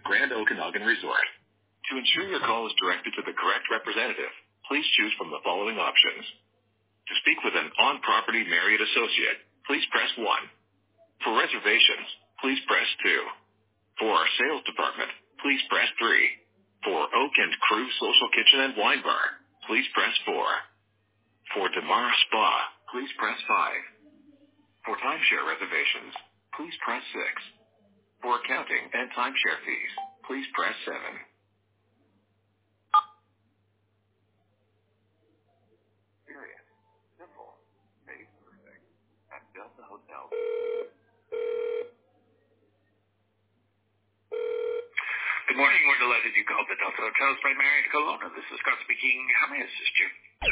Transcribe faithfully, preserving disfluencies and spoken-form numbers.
Grand Okanagan Resort. To ensure your call is directed to the correct representative, please choose from the following options. To speak with an on-property Marriott associate, please press one. For reservations, please press two. For our sales department, please press three. For Oak and Crew Social Kitchen and Wine Bar, please press four. For Demar Spa, please press five. For timeshare reservations, please press six. For accounting and timeshare fees, please press seven. Period. Simple. Made perfect. At Delta Hotel. Good morning. We're delighted you called the Delta Hotels by Marriott Kelowna. This is Scott speaking. How may I assist you?